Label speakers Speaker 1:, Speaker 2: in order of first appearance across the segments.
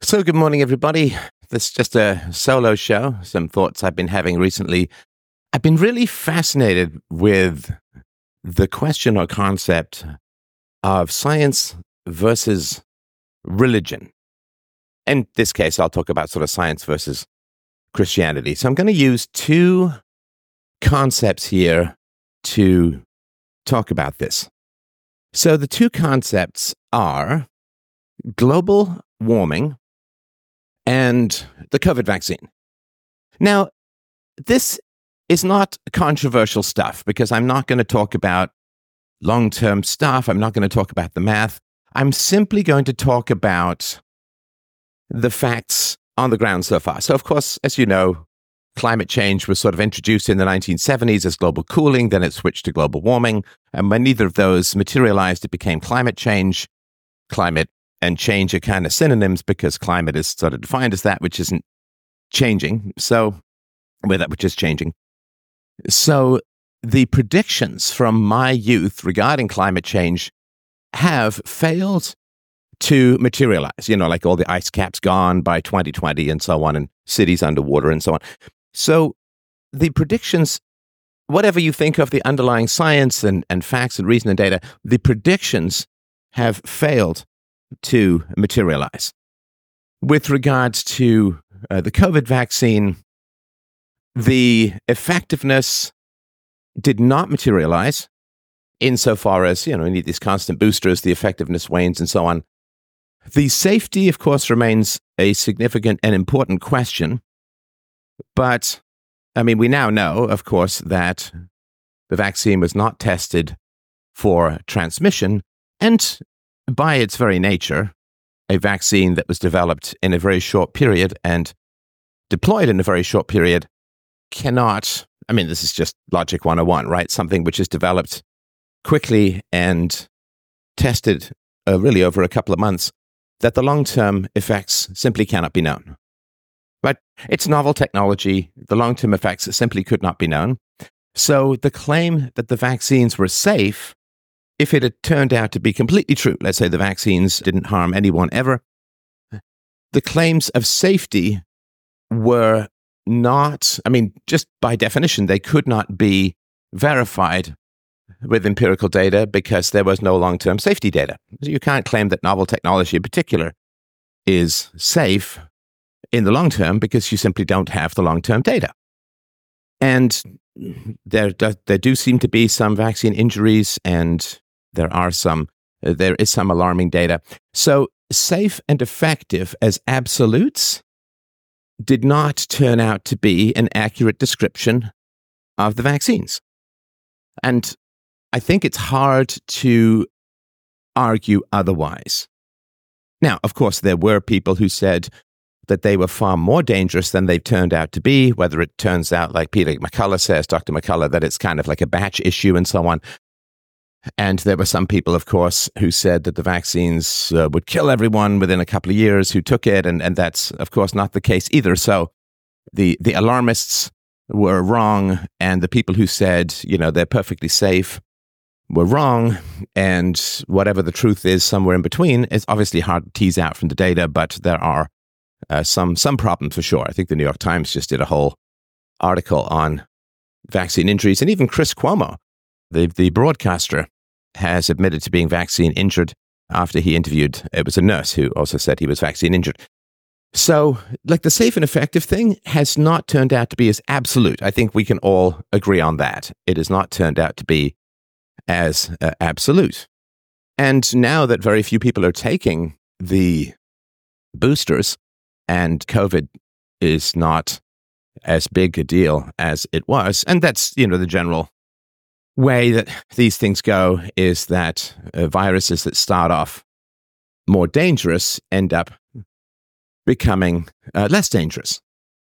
Speaker 1: So, good morning, everybody. This is just a solo show, some thoughts I've been having recently. I've been really fascinated with the question or concept of science versus religion. In this case, I'll talk about sort of science versus Christianity. So, I'm going to use two concepts here to talk about this. So, the two concepts are global warming and the COVID vaccine. Now, this is not controversial stuff because I'm not going to talk about long-term stuff. I'm not going to talk about the math. I'm simply going to talk about the facts on the ground so far. So, of course, as you know, climate change was sort of introduced in the 1970s as global cooling, then it switched to global warming. And when neither of those materialized, it became climate change. Climate and change are kind of synonyms because climate is sort of defined as that which isn't changing. So, with that which is changing. So, the predictions from my youth regarding climate change have failed to materialize. You know, like all the ice caps gone by 2020 and so on, and cities underwater and so on. So, the predictions, whatever you think of the underlying science and facts and reason and data, the predictions have failed to materialize. With regards to the COVID vaccine, the effectiveness did not materialize insofar as, you need these constant boosters, the effectiveness wanes and so on. The safety, of course, remains a significant and important question. But, we now know, of course, that the vaccine was not tested for transmission, and by its very nature, a vaccine that was developed in a very short period and deployed in a very short period cannot, this is just logic 101, right? Something which is developed quickly and tested really over a couple of months, that the long-term effects simply cannot be known. But it's novel technology. The long-term effects simply could not be known. So the claim that the vaccines were safe, if it had turned out to be completely true, let's say the vaccines didn't harm anyone ever, the claims of safety were not, just by definition, they could not be verified with empirical data because there was no long-term safety data. You can't claim that novel technology in particular is safe in the long term because you simply don't have the long-term data. And there do seem to be some vaccine injuries, and there is some alarming data. So safe and effective as absolutes did not turn out to be an accurate description of the vaccines. And I think it's hard to argue otherwise. Now, of course, there were people who said that they were far more dangerous than they've turned out to be, whether it turns out, like Peter McCullough says, Dr. McCullough, that it's kind of like a batch issue and so on. And there were some people, of course, who said that the vaccines would kill everyone within a couple of years who took it. And that's, of course, not the case either. So the alarmists were wrong. And the people who said, they're perfectly safe were wrong. And whatever the truth is somewhere in between is obviously hard to tease out from the data. But there are some problems for sure. I think the New York Times just did a whole article on vaccine injuries. And even Chris Cuomo, the broadcaster, has admitted to being vaccine injured after he interviewed, it was a nurse who also said he was vaccine injured. So, like, the safe and effective thing has not turned out to be as absolute. I think we can all agree on that. It has not turned out to be as absolute. And now that very few people are taking the boosters and COVID is not as big a deal as it was, and that's, the general way that these things go is that viruses that start off more dangerous end up becoming less dangerous.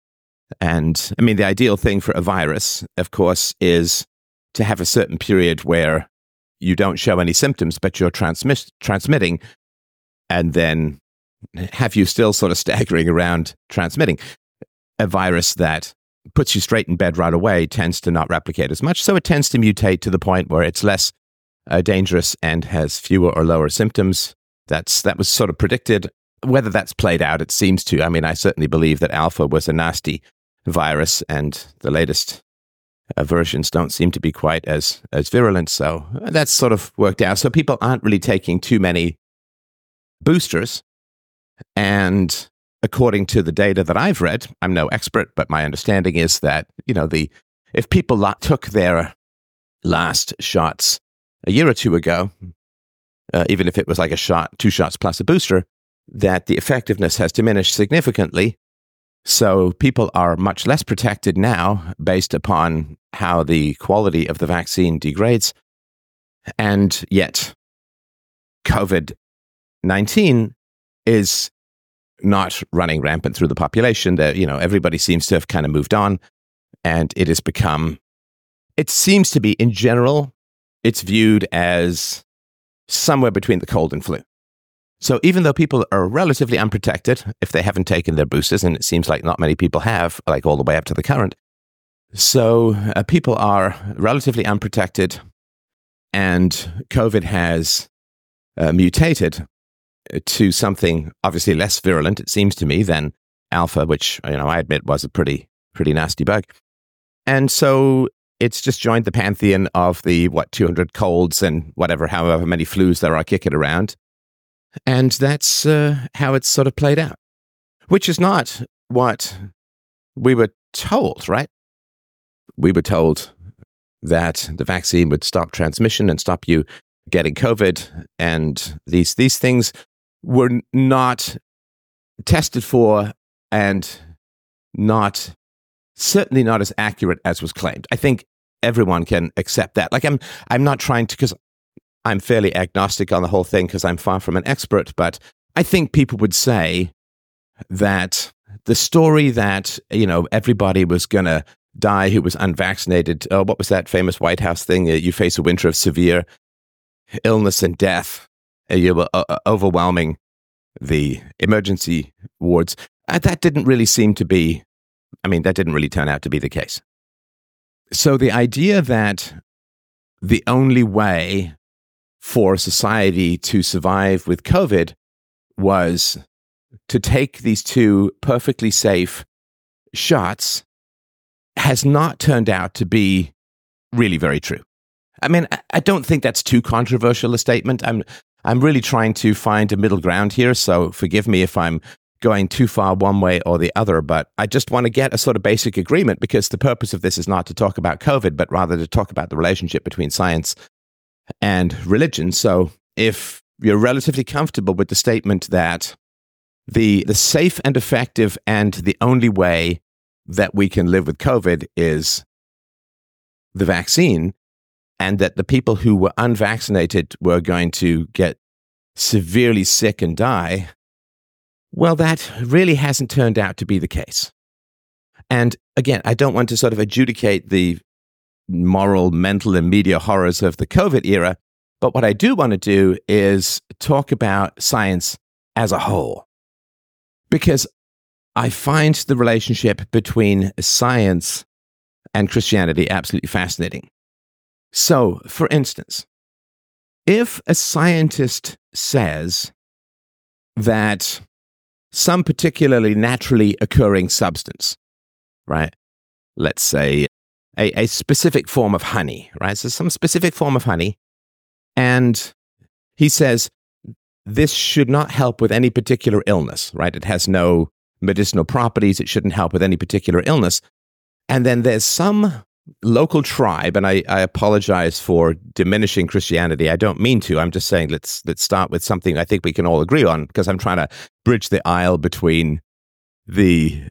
Speaker 1: And the ideal thing for a virus, of course, is to have a certain period where you don't show any symptoms, but you're transmitting, and then have you still sort of staggering around transmitting. A virus that puts you straight in bed right away tends to not replicate as much, so it tends to mutate to the point where it's less dangerous and has fewer or lower symptoms. That was sort of predicted whether that's played out, it seems to. I mean, I certainly believe that alpha was a nasty virus, and the latest versions don't seem to be quite as virulent. So that's sort of worked out. So people aren't really taking too many boosters. And according to the data that I've read, I'm no expert, but my understanding is that, if people took their last shots a year or two ago, even if it was like a shot, 2 shots plus a booster, that the effectiveness has diminished significantly. So people are much less protected now based upon how the quality of the vaccine degrades. And yet, COVID-19 is not running rampant through the population. That, everybody seems to have kind of moved on, and it has become, it seems to be in general, it's viewed as somewhere between the cold and flu. So even though people are relatively unprotected if they haven't taken their boosters, and it seems like not many people have, like all the way up to the current, so people are relatively unprotected, and COVID has mutated to something obviously less virulent, it seems to me, than alpha, which I admit was a pretty nasty bug. And so it's just joined the pantheon of the 200 colds and however many flus there are kicking around. And that's how it's sort of played out, which is not what we were told, right? We were told that the vaccine would stop transmission and stop you getting COVID, and these things were not tested for, and certainly not as accurate as was claimed. I think everyone can accept that. Like I'm not trying to, because I'm fairly agnostic on the whole thing because I'm far from an expert, but I think people would say that the story that, everybody was going to die who was unvaccinated, what was that famous White House thing? You face a winter of severe illness and death. You were overwhelming the emergency wards. That didn't really seem to be, that didn't really turn out to be the case. So the idea that the only way for society to survive with COVID was to take these 2 perfectly safe shots has not turned out to be really very true. I don't think that's too controversial a statement. I'm really trying to find a middle ground here, so forgive me if I'm going too far one way or the other, but I just want to get a sort of basic agreement, because the purpose of this is not to talk about COVID, but rather to talk about the relationship between science and religion. So if you're relatively comfortable with the statement that the safe and effective and the only way that we can live with COVID is the vaccine, and that the people who were unvaccinated were going to get severely sick and die, well, that really hasn't turned out to be the case. And again, I don't want to sort of adjudicate the moral, mental, and media horrors of the COVID era, but what I do want to do is talk about science as a whole. Because I find the relationship between science and Christianity absolutely fascinating. So, for instance, if a scientist says that some particularly naturally occurring substance, right, let's say a specific form of honey, right, so some specific form of honey, and he says this should not help with any particular illness, right, it has no medicinal properties, it shouldn't help with any particular illness, and then there's some local tribe, and I apologize for diminishing Christianity. I don't mean to. I'm just saying let's start with something I think we can all agree on, because I'm trying to bridge the aisle between the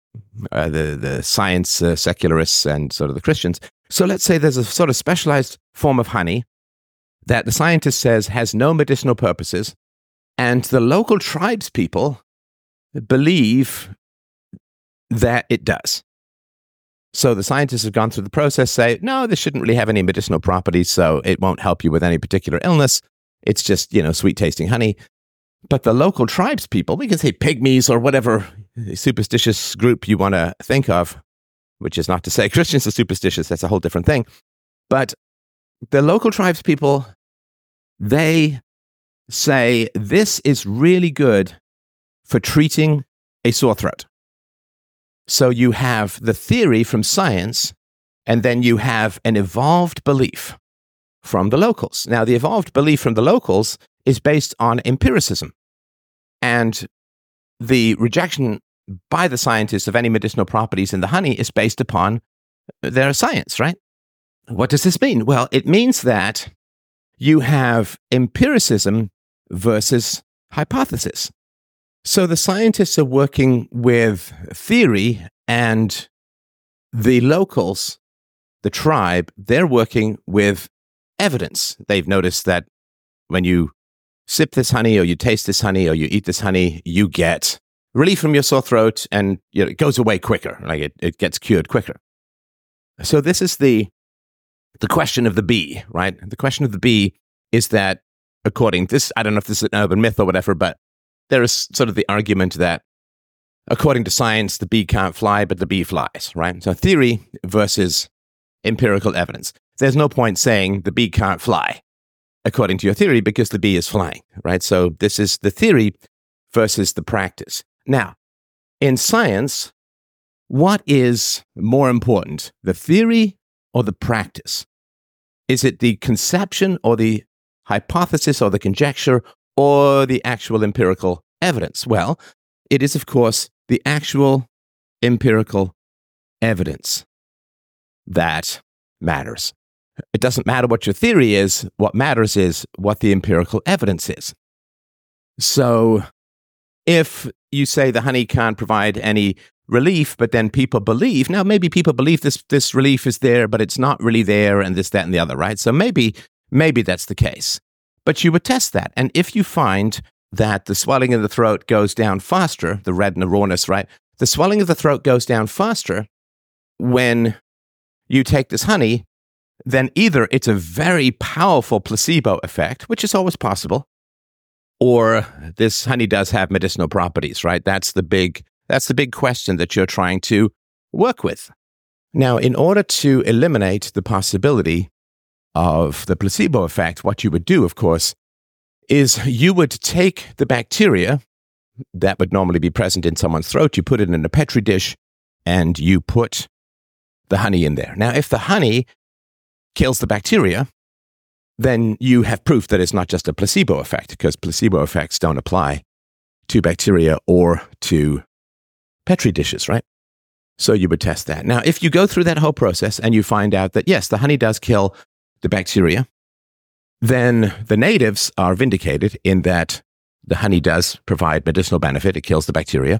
Speaker 1: science secularists and sort of the Christians. So let's say there's a sort of specialized form of honey that the scientist says has no medicinal purposes, and the local tribes people believe that it does. So the scientists have gone through the process, say, no, this shouldn't really have any medicinal properties, so it won't help you with any particular illness. It's just, sweet-tasting honey. But the local tribes people, we can say pygmies or whatever superstitious group you want to think of, which is not to say Christians are superstitious, that's a whole different thing. But the local tribes people, they say, this is really good for treating a sore throat. So you have the theory from science, and then you have an evolved belief from the locals. Now, the evolved belief from the locals is based on empiricism. And the rejection by the scientists of any medicinal properties in the honey is based upon their science, right? What does this mean? Well, it means that you have empiricism versus hypothesis. So the scientists are working with theory, and the locals, the tribe, they're working with evidence. They've noticed that when you sip this honey, or you taste this honey, or you eat this honey, you get relief from your sore throat, and it goes away quicker. Like it gets cured quicker. So this is the question of the bee, right? The question of the bee is that, according to this, I don't know if this is an urban myth or whatever, but there is sort of the argument that, according to science, the bee can't fly, but the bee flies, right? So theory versus empirical evidence. There's no point saying the bee can't fly, according to your theory, because the bee is flying, right? So this is the theory versus the practice. Now, in science, what is more important, the theory or the practice? Is it the conception or the hypothesis or the conjecture or the actual empirical evidence? Well, it is, of course, the actual empirical evidence that matters. It doesn't matter what your theory is. What matters is what the empirical evidence is. So if you say the honey can't provide any relief, but then people believe, now maybe people believe this relief is there, but it's not really there, and this, that, and the other, right? So maybe that's the case. But you would test that. And if you find that the swelling in the throat goes down faster, the red and the rawness, right? The swelling of the throat goes down faster when you take this honey, then either it's a very powerful placebo effect, which is always possible, or this honey does have medicinal properties, right? That's the big question that you're trying to work with. Now, in order to eliminate the possibility of the placebo effect, what you would do, of course, is you would take the bacteria that would normally be present in someone's throat, you put it in a Petri dish, and you put the honey in there. Now, if the honey kills the bacteria, then you have proof that it's not just a placebo effect, because placebo effects don't apply to bacteria or to Petri dishes, right? So you would test that. Now, if you go through that whole process and you find out that, yes, the honey does kill the bacteria, then the natives are vindicated in that the honey does provide medicinal benefit. It kills the bacteria.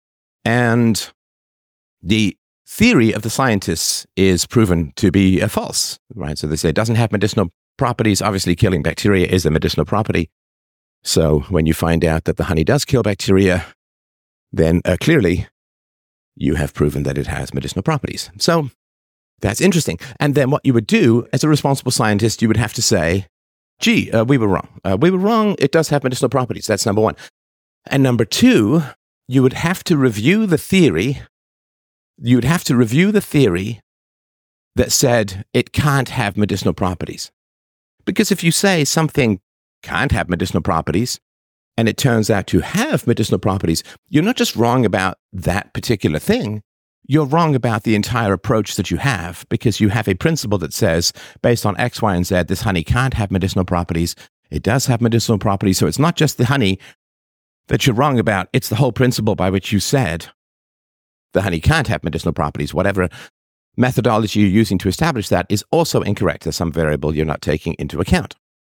Speaker 1: And the theory of the scientists is proven to be false, right? So they say it doesn't have medicinal properties. Obviously, killing bacteria is a medicinal property. So when you find out that the honey does kill bacteria, then clearly you have proven that it has medicinal properties. So that's interesting. And then what you would do as a responsible scientist, you would have to say, gee, we were wrong. We were wrong. It does have medicinal properties. That's number one. And number two, you would have to review the theory. You would have to review the theory that said it can't have medicinal properties. Because if you say something can't have medicinal properties, and it turns out to have medicinal properties, you're not just wrong about that particular thing. You're wrong about the entire approach that you have, because you have a principle that says, based on X, Y, and Z, this honey can't have medicinal properties. It does have medicinal properties. So it's not just the honey that you're wrong about. It's the whole principle by which you said the honey can't have medicinal properties. Whatever methodology you're using to establish that is also incorrect. There's some variable you're not taking into account.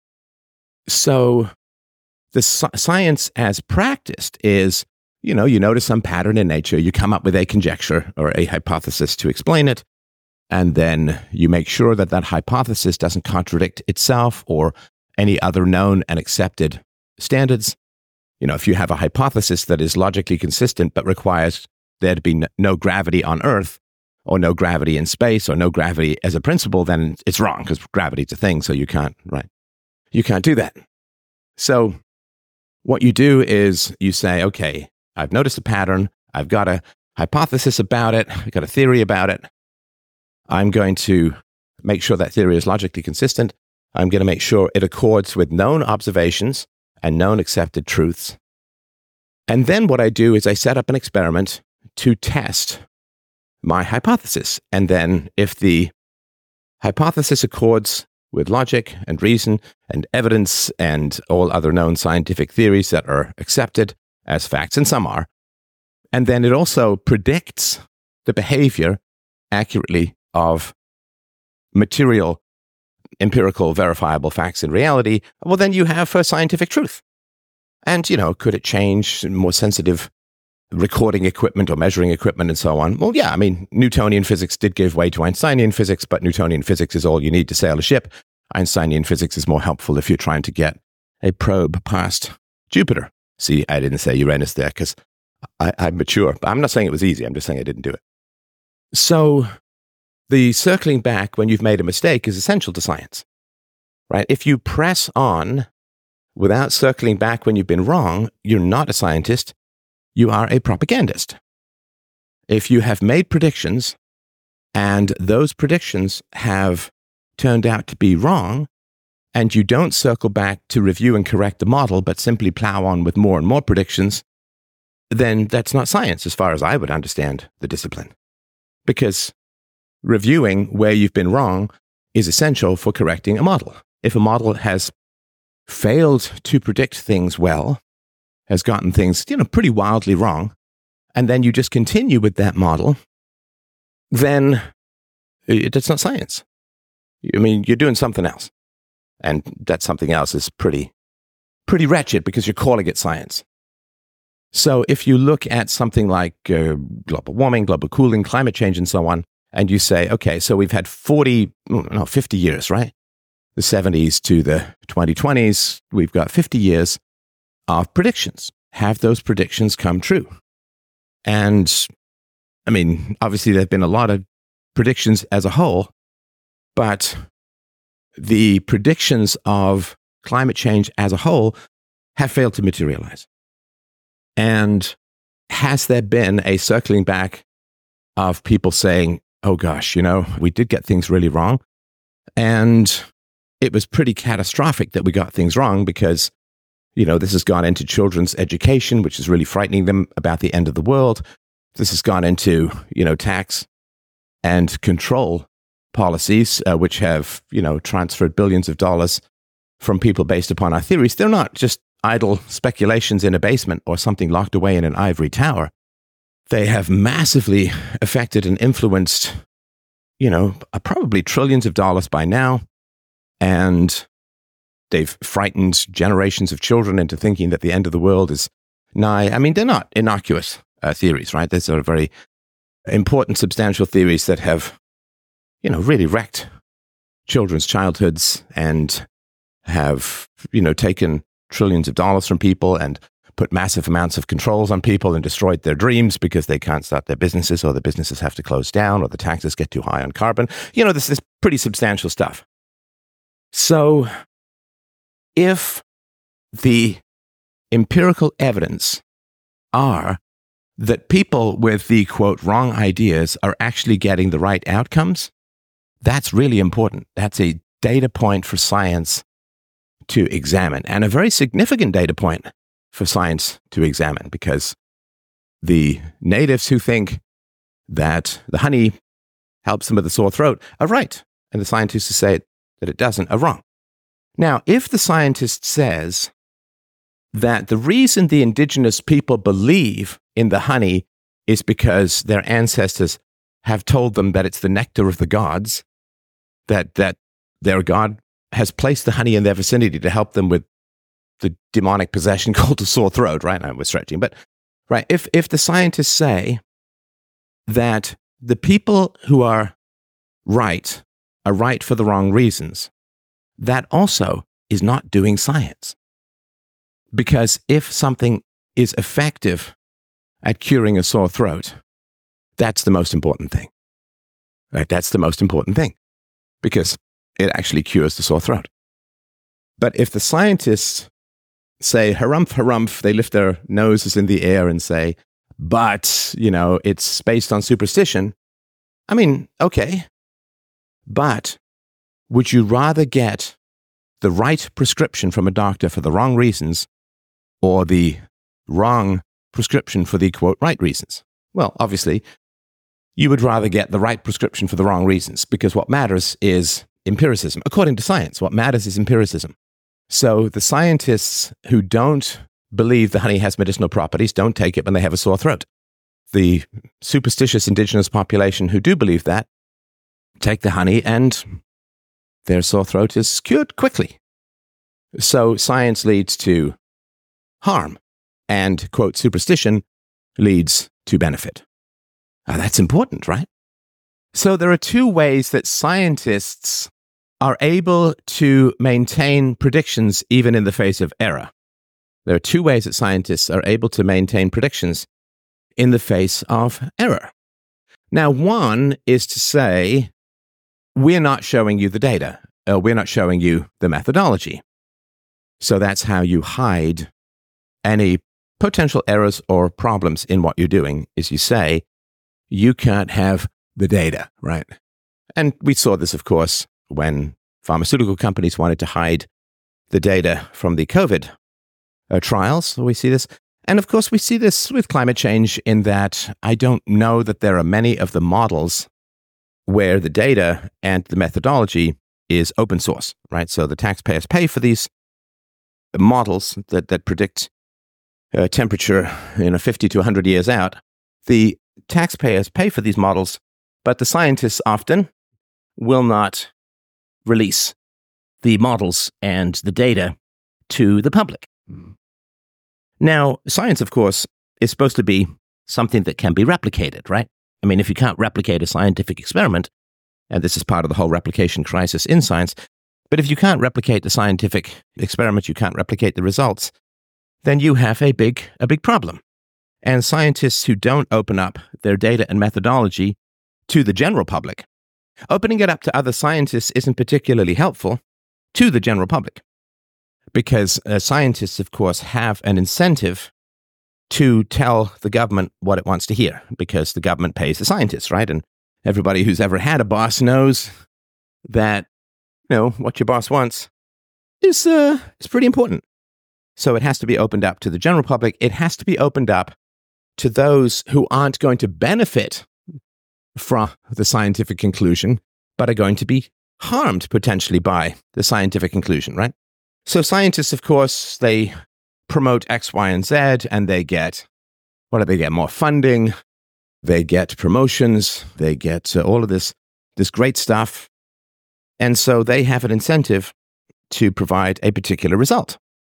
Speaker 1: So the science as practiced is, you notice some pattern in nature, you come up with a conjecture or a hypothesis to explain it, and then you make sure that that hypothesis doesn't contradict itself or any other known and accepted standards. If you have a hypothesis that is logically consistent but requires there to be no gravity on Earth, or no gravity in space, or no gravity as a principle, then it's wrong, because gravity's a thing, so you can't, right? You can't do that. So what you do is you say, okay, I've noticed a pattern. I've got a hypothesis about it. I've got a theory about it. I'm going to make sure that theory is logically consistent. I'm going to make sure it accords with known observations and known accepted truths. And then what I do is I set up an experiment to test my hypothesis. And then if the hypothesis accords with logic and reason and evidence and all other known scientific theories that are accepted as facts, and some are, and then it also predicts the behavior accurately of material, empirical, verifiable facts in reality, well, then you have scientific truth. And, could it change more sensitive recording equipment or measuring equipment and so on? Well, yeah, Newtonian physics did give way to Einsteinian physics, but Newtonian physics is all you need to sail a ship. Einsteinian physics is more helpful if you're trying to get a probe past Jupiter. See, I didn't say Uranus there because I'm mature. I'm not saying it was easy. I'm just saying I didn't do it. So the circling back when you've made a mistake is essential to science, right? If you press on without circling back when you've been wrong, you're not a scientist. You are a propagandist. If you have made predictions and those predictions have turned out to be wrong, and you don't circle back to review and correct the model, but simply plow on with more and more predictions, then that's not science as far as I would understand the discipline. Because reviewing where you've been wrong is essential for correcting a model. If a model has failed to predict things well, has gotten things, pretty wildly wrong, and then you just continue with that model, then that's not science. You're doing something else. And that something else is pretty wretched because you're calling it science. So if you look at something like global warming, global cooling, climate change, and so on, and you say, okay, so we've had 50 years, right? The 70s to the 2020s, we've got 50 years of predictions. Have those predictions come true? And, obviously there have been a lot of predictions as a whole, but the predictions of climate change as a whole have failed to materialize. And has there been a circling back of people saying, oh gosh, we did get things really wrong. And it was pretty catastrophic that we got things wrong because, this has gone into children's education, which is really frightening them about the end of the world. This has gone into, tax and control policies, which have, transferred billions of dollars from people based upon our theories. They're not just idle speculations in a basement or something locked away in an ivory tower. They have massively affected and influenced, probably trillions of dollars by now. And they've frightened generations of children into thinking that the end of the world is nigh. They're not innocuous theories, right? They're sort of very important, substantial theories that have, really wrecked children's childhoods and have, taken trillions of dollars from people and put massive amounts of controls on people and destroyed their dreams because they can't start their businesses, or the businesses have to close down, or the taxes get too high on carbon. This is pretty substantial stuff. So if the empirical evidence are that people with the, quote, wrong ideas are actually getting the right outcomes, that's really important. That's a data point for science to examine, and a very significant data point for science to examine, because the natives who think that the honey helps them with a sore throat are right, and the scientists who say that it doesn't are wrong. Now, if the scientist says that the reason the indigenous people believe in the honey is because their ancestors have told them that it's the nectar of the gods, that their god has placed the honey in their vicinity to help them with the demonic possession called a sore throat, right? We're stretching, but right. If the scientists say that the people who are right for the wrong reasons, that also is not doing science. Because if something is effective at curing a sore throat, that's the most important thing. Right? That's the most important thing, because it actually cures the sore throat. But if the scientists say, harumph, harumph, they lift their noses in the air and say, but, it's based on superstition. Okay. But would you rather get the right prescription from a doctor for the wrong reasons, or the wrong prescription for the, quote, right reasons. Well, obviously, you would rather get the right prescription for the wrong reasons, because what matters is empiricism. According to science, what matters is empiricism. So the scientists who don't believe the honey has medicinal properties don't take it when they have a sore throat. The superstitious indigenous population who do believe that take the honey and their sore throat is cured quickly. So science leads to harm, and, quote, superstition leads to benefit. Now, that's important, right? So there are two ways that scientists are able to maintain predictions even in the face of error. There are two ways that scientists are able to maintain predictions in the face of error. Now, one is to say, we're not showing you the data. We're not showing you the methodology. So that's how you hide any potential errors or problems in what you're doing, is you say, you can't have the data, right? And we saw this, of course, when pharmaceutical companies wanted to hide the data from the COVID trials. We see this. And of course, we see this with climate change in that I don't know that there are many of the models where the data and the methodology is open source, right? So the taxpayers pay for these models that predict temperature 50 to 100 years out. The taxpayers pay for these models, but the scientists often will not release the models and the data to the public. Now, science, of course, is supposed to be something that can be replicated, right? I mean, if you can't replicate a scientific experiment, and this is part of the whole replication crisis in science, but if you can't replicate the scientific experiment, you can't replicate the results, then you have a big problem. And scientists who don't open up their data and methodology to the general public, opening it up to other scientists isn't particularly helpful to the general public, because scientists, of course, have an incentive to tell the government what it wants to hear, because the government pays the scientists, right? And everybody who's ever had a boss knows that, what your boss wants is pretty important. So it has to be opened up to the general public. It has to be opened up to those who aren't going to benefit from the scientific conclusion, but are going to be harmed potentially by the scientific conclusion, right? So scientists, of course, they promote X, Y, and Z, and they get, more funding, they get promotions, they get all of this great stuff. And so they have an incentive to provide a particular result.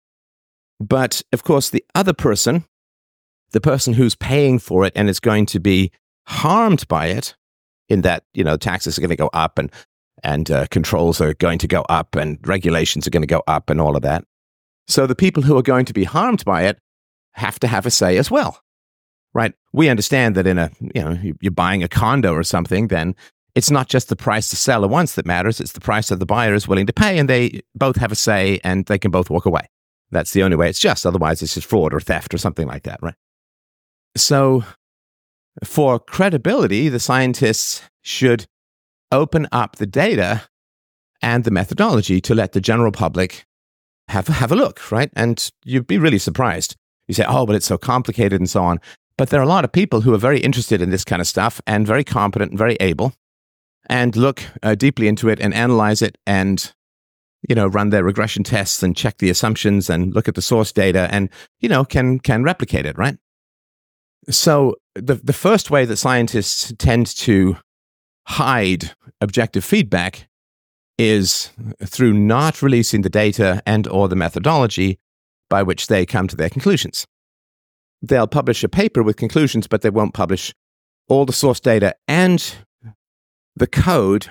Speaker 1: But, of course, the other person, the person who's paying for it and is going to be harmed by it, in that, taxes are going to go up and controls are going to go up and regulations are going to go up and all of that. So the people who are going to be harmed by it have to have a say as well, right? We understand that you're buying a condo or something, then it's not just the price the seller wants that matters, it's the price that the buyer is willing to pay, and they both have a say and they can both walk away. That's the only way it's just. Otherwise, it's just fraud or theft or something like that, right? So for credibility, the scientists should open up the data and the methodology to let the general public have a look, right? And you'd be really surprised. You say, oh, but it's so complicated and so on. But there are a lot of people who are very interested in this kind of stuff and very competent and very able, and look deeply into it and analyze it and run their regression tests and check the assumptions and look at the source data and, can replicate it, right? So the first way that scientists tend to hide objective feedback is through not releasing the data and or the methodology by which they come to their conclusions. They'll publish a paper with conclusions, but they won't publish all the source data and the code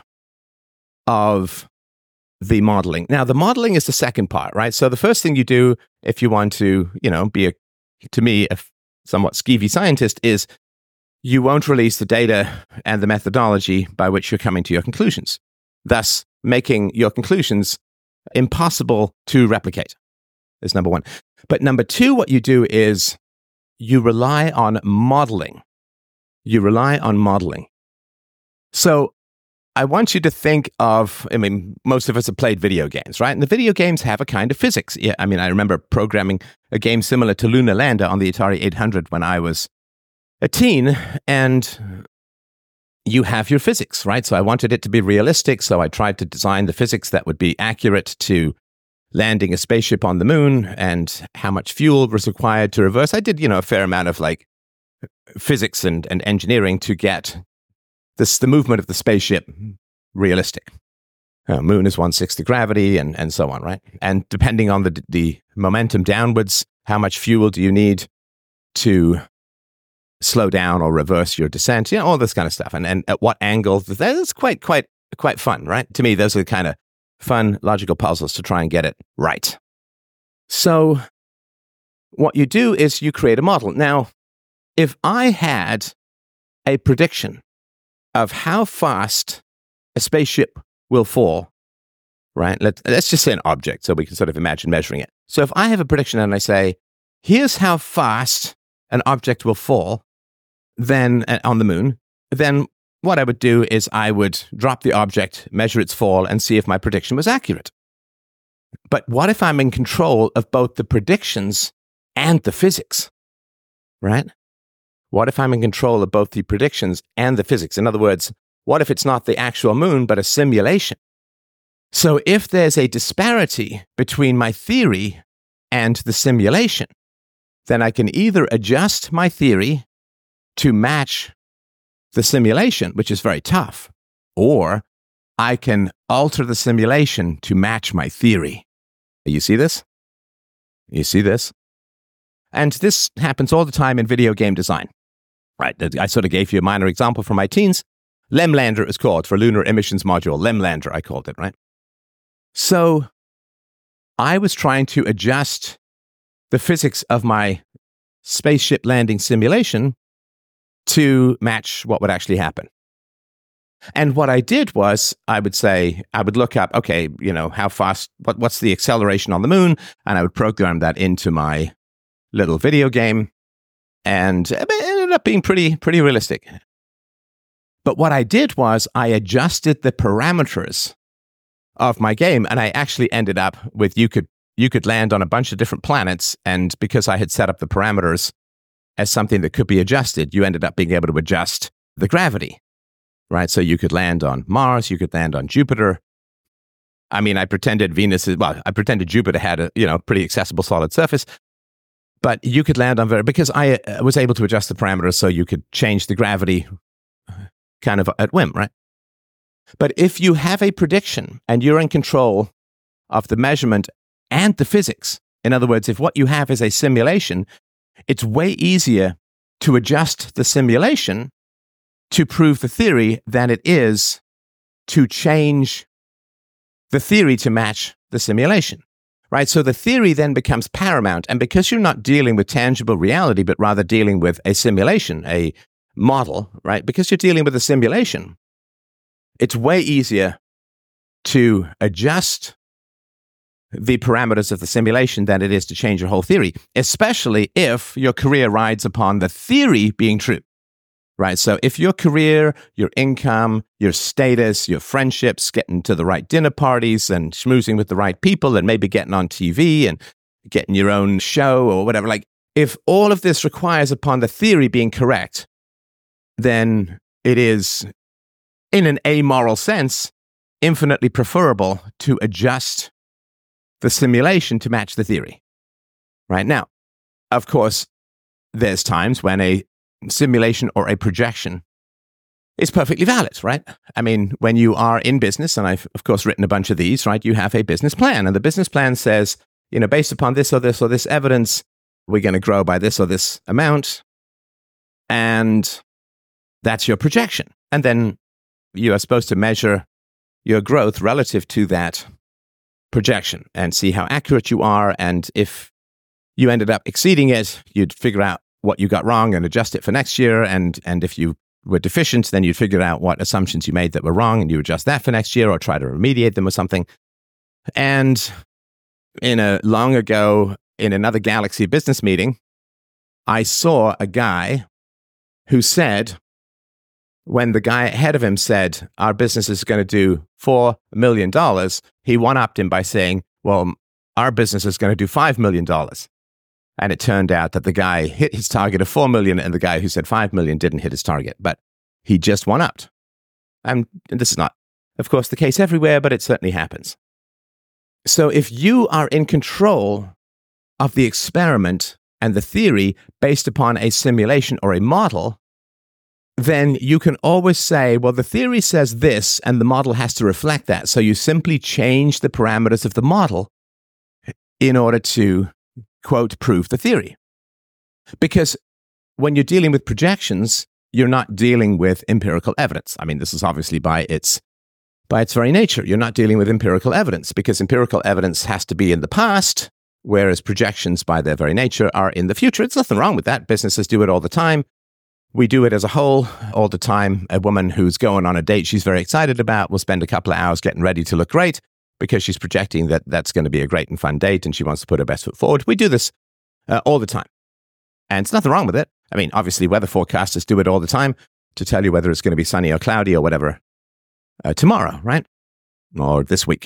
Speaker 1: of the modeling. Now, the modeling is the second part, right? So the first thing you do if you want to, be a somewhat skeevy scientist is you won't release the data and the methodology by which you're coming to your conclusions, thus making your conclusions impossible to replicate. That's number one. But number two, what you do is you rely on modeling. You rely on modeling. So I want you to think of, most of us have played video games, right? And the video games have a kind of physics. Yeah, I remember programming a game similar to Lunar Lander on the Atari 800 when I was a teen, and you have your physics, right? So I wanted it to be realistic, so I tried to design the physics that would be accurate to landing a spaceship on the moon and how much fuel was required to reverse. I did, a fair amount of like physics and engineering to get the movement of the spaceship realistic. Moon is 1/6 the gravity and so on, right? And depending on the momentum downwards, how much fuel do you need to slow down or reverse your descent? All this kind of stuff. And at what angle? That's quite fun, right? To me, those are the kind of fun logical puzzles to try and get it right. So what you do is you create a model. Now, if I had a prediction of how fast a spaceship will fall, right? Let's just say an object so we can sort of imagine measuring it. So if I have a prediction and I say, here's how fast an object will fall then on the moon, then what I would do is I would drop the object, measure its fall, and see if my prediction was accurate. But what if I'm in control of both the predictions and the physics, right? What if I'm in control of both the predictions and the physics? In other words, what if it's not the actual moon, but a simulation? So if there's a disparity between my theory and the simulation, then I can either adjust my theory to match the simulation, which is very tough, or I can alter the simulation to match my theory. You see this? You see this? And this happens all the time in video game design, right? I sort of gave you a minor example from my teens. LEMlander it was called, for Lunar Emissions Module. LEMlander, I called it, right? So I was trying to adjust the physics of my spaceship landing simulation to match what would actually happen. And what I did was I would look up, okay, how fast, what's the acceleration on the moon? And I would program that into my little video game. And it ended up being pretty realistic. But what I did was I adjusted the parameters of my game, and I actually ended up with you could land on a bunch of different planets, and because I had set up the parameters as something that could be adjusted, you ended up being able to adjust the gravity, right? So you could land on Mars, you could land on Jupiter. I mean, I pretended Jupiter had a pretty accessible solid surface, but you could land on because I was able to adjust the parameters so you could change the gravity kind of at whim, right? But if you have a prediction and you're in control of the measurement and the physics, in other words, if what you have is a simulation, it's way easier to adjust the simulation to prove the theory than it is to change the theory to match the simulation, right? So the theory then becomes paramount. And because you're not dealing with tangible reality, but rather dealing with a simulation, a model, right? Because you're dealing with a simulation, it's way easier to adjust the parameters of the simulation than it is to change your whole theory, especially if your career rides upon the theory being true, right? So if your career, your income, your status, your friendships, getting to the right dinner parties and schmoozing with the right people and maybe getting on TV and getting your own show or whatever, like if all of this requires upon the theory being correct, then it is, in an amoral sense, infinitely preferable to adjust the simulation to match the theory. Right now, of course, there's times when a simulation or a projection is perfectly valid, right? I mean, when you are in business, and I've, of course, written a bunch of these, right? You have a business plan, and the business plan says, based upon this or this or this evidence, we're going to grow by this or this amount, and that's your projection. And then you are supposed to measure your growth relative to that projection and see how accurate you are. And if you ended up exceeding it, you'd figure out what you got wrong and adjust it for next year. And if you were deficient, then you'd figure out what assumptions you made that were wrong and you adjust that for next year or try to remediate them or something. And long ago, in another Galaxy business meeting, I saw a guy who said, when the guy ahead of him said, our business is going to do $4 million, he one-upped him by saying, well, our business is going to do $5 million. And it turned out that the guy hit his target of 4 million and the guy who said 5 million didn't hit his target, but he just one-upped. And this is not, of course, the case everywhere, but it certainly happens. So if you are in control of the experiment and the theory based upon a simulation or a model, then you can always say, well, the theory says this and the model has to reflect that. So you simply change the parameters of the model in order to, quote, prove the theory. Because when you're dealing with projections, you're not dealing with empirical evidence. I mean, this is obviously by its very nature. You're not dealing with empirical evidence because empirical evidence has to be in the past, whereas projections by their very nature are in the future. There's nothing wrong with that. Businesses do it all the time. We do it as a whole all the time. A woman who's going on a date she's very excited about will spend a couple of hours getting ready to look great because she's projecting that that's going to be a great and fun date and she wants to put her best foot forward. We do this all the time. And there's nothing wrong with it. I mean, obviously, weather forecasters do it all the time to tell you whether it's going to be sunny or cloudy or whatever tomorrow, right? Or this week.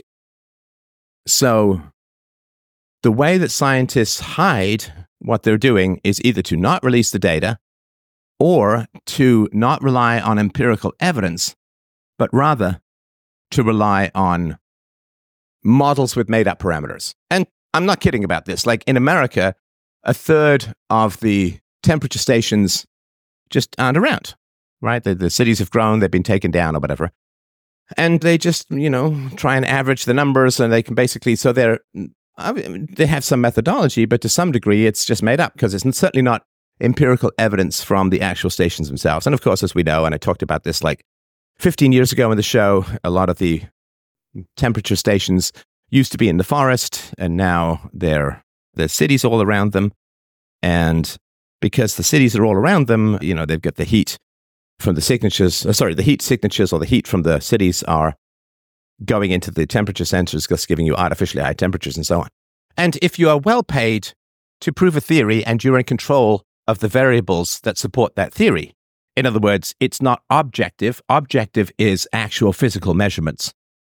Speaker 1: So the way that scientists hide what they're doing is either to not release the data or to not rely on empirical evidence, but rather to rely on models with made-up parameters. And I'm not kidding about this. Like in America, a third of the temperature stations just aren't around, right? The cities have grown, they've been taken down or whatever. And they just, try and average the numbers and they can basically, so they have some methodology, but to some degree it's just made up because it's certainly not empirical evidence from the actual stations themselves. And of course, as we know, and I talked about this like 15 years ago in the show, a lot of the temperature stations used to be in the forest and now there's cities all around them. And because the cities are all around them, they've got the heat from the signatures, the heat signatures or the heat from the cities are going into the temperature sensors, just giving you artificially high temperatures and so on. And if you are well paid to prove a theory and you're in control of the variables that support that theory, in other words, it's not objective. Objective is actual physical measurements.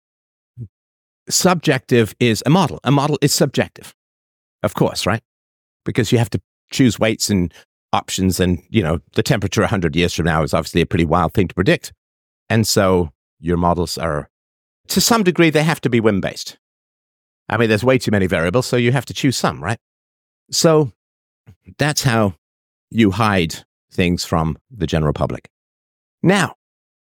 Speaker 1: Subjective is a model. A model is subjective, of course, right? Because you have to choose weights and options and, the temperature 100 years from now is obviously a pretty wild thing to predict. And so your models are, to some degree, they have to be whim-based. I mean, there's way too many variables, so you have to choose some, right? So that's how you hide things from the general public. Now,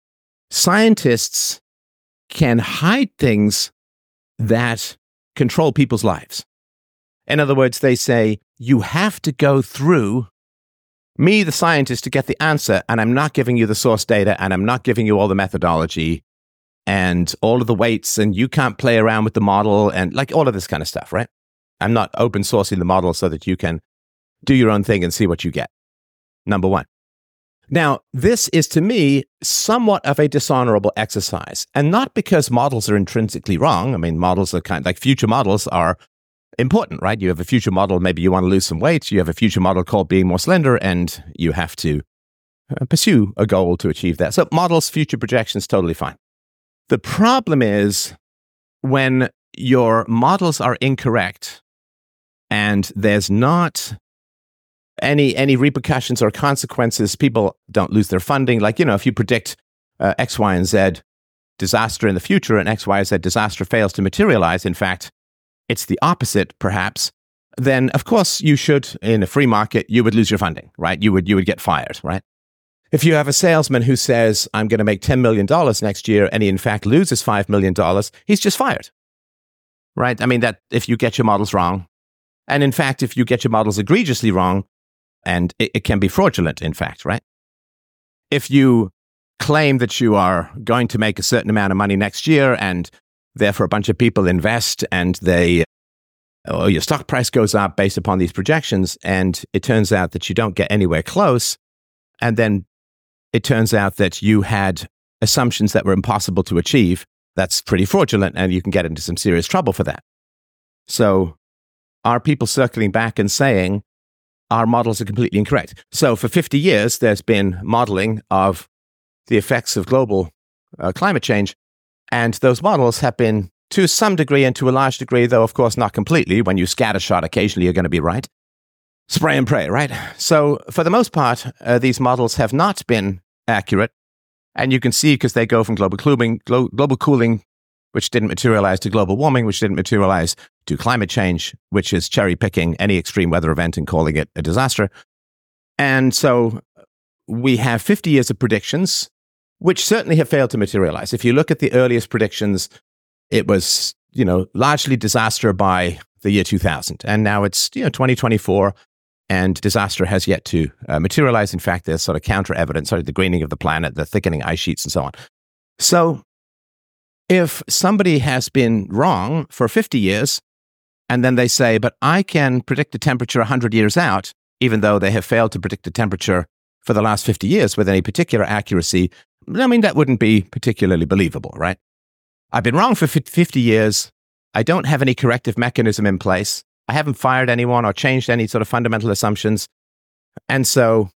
Speaker 1: scientists can hide things that control people's lives. In other words, they say, you have to go through me, the scientist, to get the answer, and I'm not giving you the source data, and I'm not giving you all the methodology and all of the weights, and you can't play around with the model, and like all of this kind of stuff, right? I'm not open sourcing the model so that you can do your own thing and see what you get. Number one. Now, this is, to me, somewhat of a dishonorable exercise, and not because models are intrinsically wrong. I mean, models are kind of like future models are important, right? You have a future model, maybe you want to lose some weight. You have a future model called being more slender, and you have to pursue a goal to achieve that. So models, future projections, totally fine. The problem is when your models are incorrect and there's not any repercussions or consequences, people don't lose their funding. Like, if you predict X, Y, and Z disaster in the future and X, Y, and Z disaster fails to materialize, in fact, it's the opposite, perhaps, then of course you should, in a free market, you would lose your funding, right? You would get fired, right? If you have a salesman who says, I'm going to make $10 million next year, and he in fact loses $5 million, he's just fired, right? I mean, that if you get your models wrong, and in fact, if you get your models egregiously wrong, and it can be fraudulent, in fact, right? If you claim that you are going to make a certain amount of money next year, and therefore a bunch of people invest, and your stock price goes up based upon these projections, and it turns out that you don't get anywhere close, and then it turns out that you had assumptions that were impossible to achieve, that's pretty fraudulent, and you can get into some serious trouble for that. So are people circling back and saying, our models are completely incorrect? So for 50 years, there's been modeling of the effects of global climate change, and those models have been, to some degree and to a large degree, though of course not completely, when you scattershot occasionally you're going to be right, spray and pray, right? So for the most part, these models have not been accurate. And you can see because they go from global cooling, which didn't materialize, to global warming, which didn't materialize, to climate change, which is cherry picking any extreme weather event and calling it a disaster. And so we have 50 years of predictions, which certainly have failed to materialize. If you look at the earliest predictions, it was, largely disaster by the year 2000. And now it's, 2024, and disaster has yet to materialize. In fact, there's sort of counter evidence, the greening of the planet, the thickening ice sheets, and so on. So if somebody has been wrong for 50 years, and then they say, but I can predict the temperature 100 years out, even though they have failed to predict the temperature for the last 50 years with any particular accuracy, that wouldn't be particularly believable, right? I've been wrong for 50 years. I don't have any corrective mechanism in place. I haven't fired anyone or changed any sort of fundamental assumptions. And so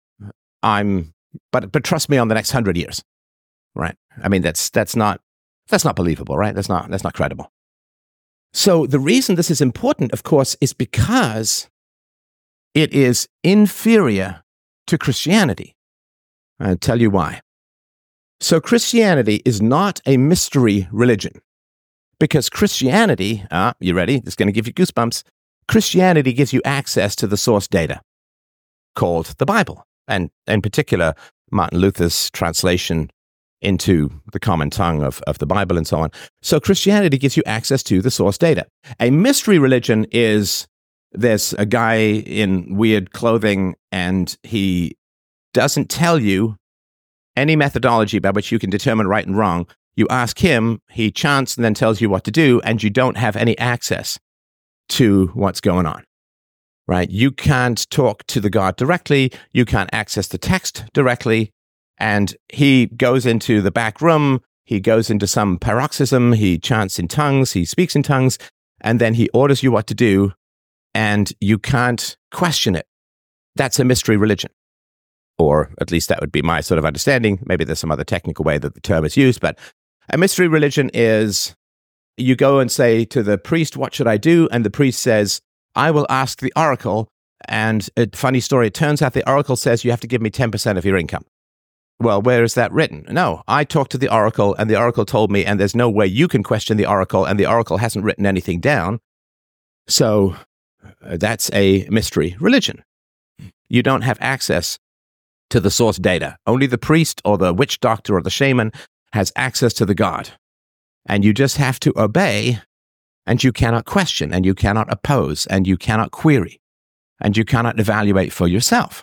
Speaker 1: but trust me on the next 100 years, right? That's not believable, right? That's not credible. So the reason this is important, of course, is because it is inferior to Christianity. I'll tell you why. So Christianity is not a mystery religion, because Christianity, you ready? This is going to give you goosebumps. Christianity gives you access to the source data called the Bible, and in particular, Martin Luther's translation into the common tongue of the Bible and so on. So Christianity gives you access to the source data. A mystery religion is, there's a guy in weird clothing and he doesn't tell you any methodology by which you can determine right and wrong. You ask him, he chants and then tells you what to do, and you don't have any access to what's going on, right? You can't talk to the God directly. You can't access the text directly. And he goes into the back room. He goes into some paroxysm. He chants in tongues. He speaks in tongues. And then he orders you what to do. And you can't question it. That's a mystery religion. Or at least that would be my sort of understanding. Maybe there's some other technical way that the term is used. But a mystery religion is, you go and say to the priest, what should I do? And the priest says, I will ask the oracle. And a funny story, it turns out the oracle says you have to give me 10% of your income. Well, where is that written? No, I talked to the oracle and the oracle told me, and there's no way you can question the oracle, and the oracle hasn't written anything down. So that's a mystery religion. You don't have access to the source data. Only the priest or the witch doctor or the shaman has access to the God. And you just have to obey, and you cannot question, and you cannot oppose, and you cannot query, and you cannot evaluate for yourself.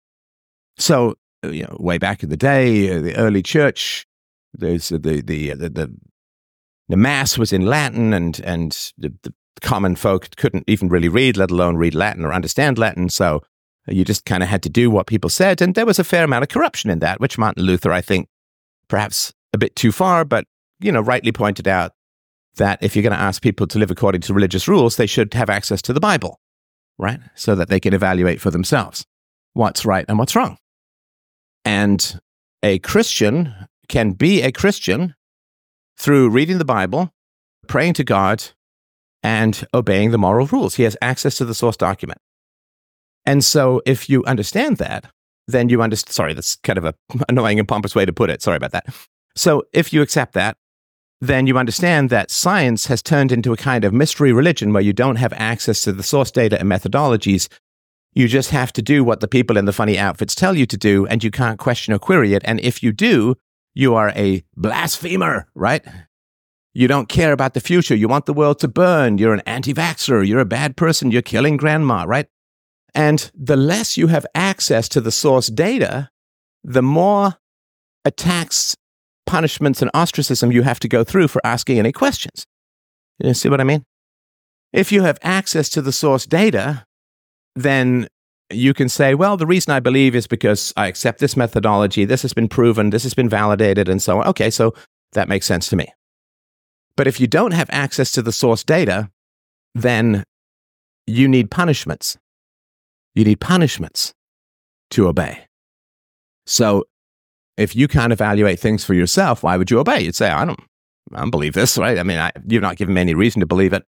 Speaker 1: So, way back in the day, the early church, there's the mass was in Latin, and the common folk couldn't even really read, let alone read Latin or understand Latin. So you just kind of had to do what people said, and there was a fair amount of corruption in that, which Martin Luther, I think, perhaps a bit too far, but rightly pointed out that if you're going to ask people to live according to religious rules, they should have access to the Bible, right? So that they can evaluate for themselves what's right and what's wrong. And a Christian can be a Christian through reading the Bible, praying to God, and obeying the moral rules. He has access to the source document. And so if you understand that, then you understand, sorry, that's kind of an annoying and pompous way to put it. Sorry about that. So if you accept that, then you understand that science has turned into a kind of mystery religion where you don't have access to the source data and methodologies. You just have to do what the people in the funny outfits tell you to do, and you can't question or query it. And if you do, you are a blasphemer, right? You don't care about the future. You want the world to burn. You're an anti-vaxxer. You're a bad person. You're killing grandma, right? And the less you have access to the source data, the more attacks, punishments, and ostracism you have to go through for asking any questions. You see what I mean? If you have access to the source data, then you can say, well, the reason I believe is because I accept this methodology, this has been proven, this has been validated, and so on. Okay, so that makes sense to me. But if you don't have access to the source data, then you need punishments. You need punishments to obey. So if you can't evaluate things for yourself, why would you obey? You'd say, I don't believe this, right? I mean, you've not given me any reason to believe it.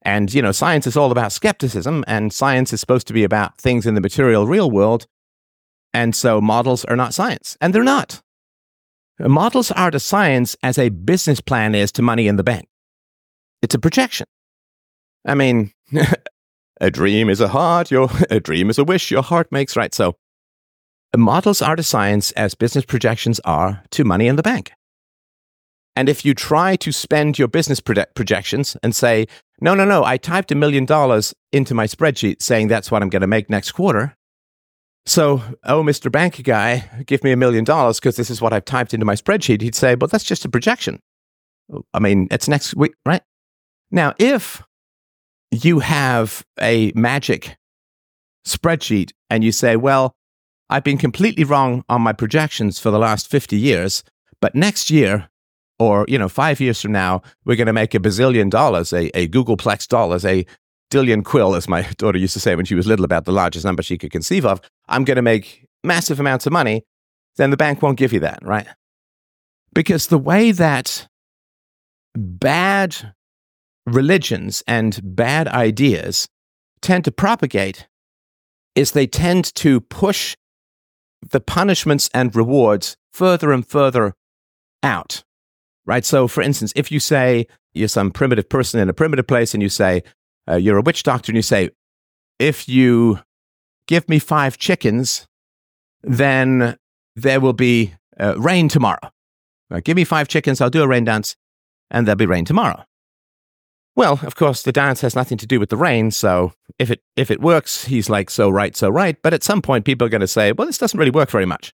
Speaker 1: And, science is all about skepticism, and science is supposed to be about things in the material real world. And so models are not science, and they're not. Models are to science as a business plan is to money in the bank. It's a projection. I mean, a dream is a dream is a wish your heart makes, right? So models are to science as business projections are to money in the bank. And if you try to spend your business projections and say, no, I typed $1 million into my spreadsheet saying that's what I'm going to make next quarter. So, Mr. Bank guy, give me $1 million because this is what I've typed into my spreadsheet. He'd say, but that's just a projection. I mean, it's next week, right? Now, if you have a magic spreadsheet and you say, well, I've been completely wrong on my projections for the last 50 years, but next year, or 5 years from now, we're going to make $1 bazillion, a Googleplex dollars, a dillion quill, as my daughter used to say when she was little, about the largest number she could conceive of. I'm going to make massive amounts of money. Then the bank won't give you that, right? Because the way that bad religions and bad ideas tend to propagate is they tend to push the punishments and rewards further and further out, right? So, for instance, if you say you're some primitive person in a primitive place and you say you're a witch doctor and you say, if you give me 5 chickens, then there will be rain tomorrow. Give me 5 chickens, I'll do a rain dance, and there'll be rain tomorrow. Well, of course, the dance has nothing to do with the rain, so if it works, he's like, so right. But at some point, people are going to say, well, this doesn't really work very much.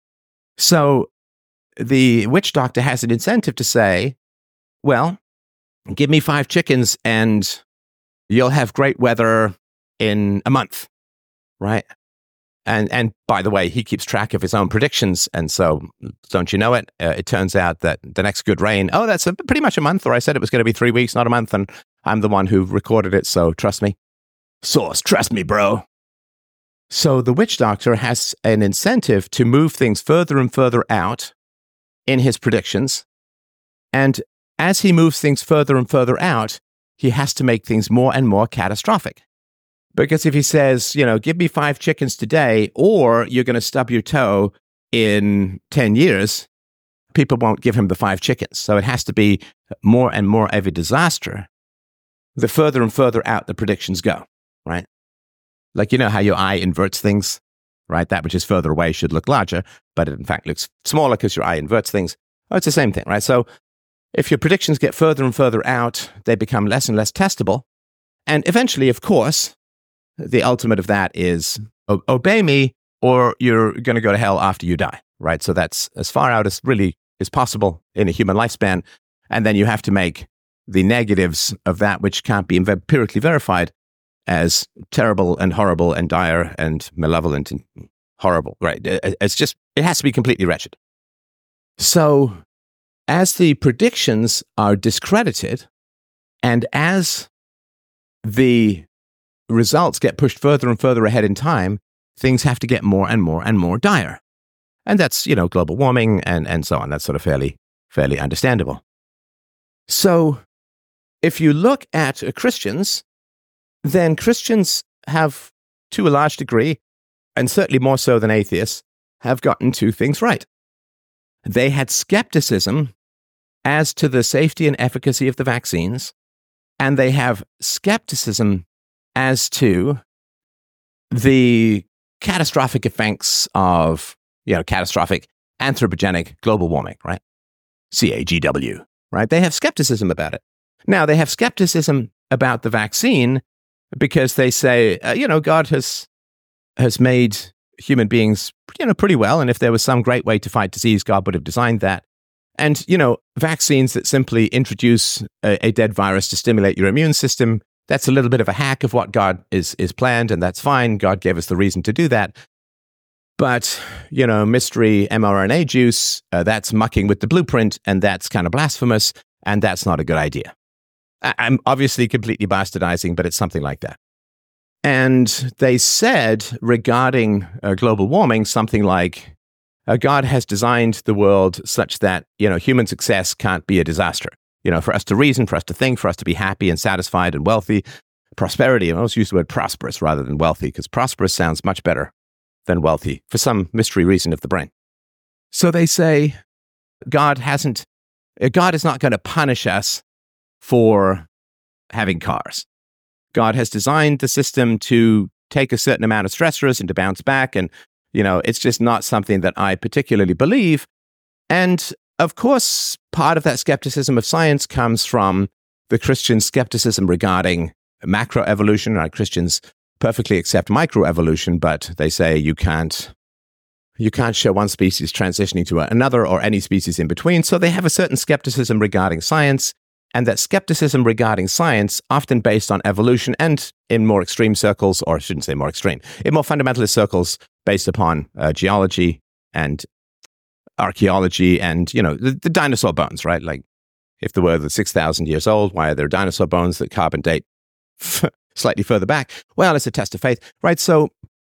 Speaker 1: So the witch doctor has an incentive to say, well, give me 5 chickens and you'll have great weather in a month, right? And by the way, he keeps track of his own predictions. And so, don't you know it? It turns out that the next good rain, that's pretty much a month, or I said it was going to be 3 weeks, not a month. And I'm the one who recorded it. So trust me. Source, trust me, bro. So the witch doctor has an incentive to move things further and further out in his predictions. And as he moves things further and further out, he has to make things more and more catastrophic. Because if he says, give me 5 chickens today, or you're going to stub your toe in 10 years, people won't give him the 5 chickens. So it has to be more and more of a disaster the further and further out the predictions go, right? Like, how your eye inverts things, right? That which is further away should look larger, but it in fact looks smaller because your eye inverts things. Oh, it's the same thing, right? So if your predictions get further and further out, they become less and less testable. And eventually, of course, the ultimate of that is obey me or you're going to go to hell after you die, right? So that's as far out as really is possible in a human lifespan. And then you have to make the negatives of that which can't be empirically verified as terrible and horrible and dire and malevolent and horrible, right? It's just, it has to be completely wretched. So as the predictions are discredited and as the results get pushed further and further ahead in time, things have to get more and more and more dire. And that's, global warming and so on. That's sort of fairly understandable. So if you look at Christians, then Christians have, to a large degree, and certainly more so than atheists, have gotten 2 things right. They had skepticism as to the safety and efficacy of the vaccines, and they have skepticism as to the catastrophic effects of, catastrophic anthropogenic global warming, right? CAGW, right? They have skepticism about it. Now, they have skepticism about the vaccine because they say, God has made human beings, pretty well. And if there was some great way to fight disease, God would have designed that. And, vaccines that simply introduce a dead virus to stimulate your immune system, that's a little bit of a hack of what God is planned, and that's fine. God gave us the reason to do that. But, mystery mRNA juice, that's mucking with the blueprint, and that's kind of blasphemous, and that's not a good idea. I'm obviously completely bastardizing, but it's something like that. And they said regarding global warming, something like, God has designed the world such that, human success can't be a disaster. for us to reason, for us to think, for us to be happy and satisfied and wealthy. Prosperity, I always use the word prosperous rather than wealthy, because prosperous sounds much better than wealthy for some mystery reason of the brain. So they say God is not going to punish us for having cars. God has designed the system to take a certain amount of stressors and to bounce back. And, it's just not something that I particularly believe. And of course, part of that skepticism of science comes from the Christian skepticism regarding macroevolution. Right? Christians perfectly accept microevolution, but they say you can't show one species transitioning to another or any species in between. So they have a certain skepticism regarding science, and that skepticism regarding science, often based on evolution, and in more extreme circles, or I shouldn't say more extreme, in more fundamentalist circles, based upon geology and archaeology and, the dinosaur bones, right? Like, if the Earth is 6,000 years old, why are there dinosaur bones that carbon date slightly further back? Well, it's a test of faith, right? So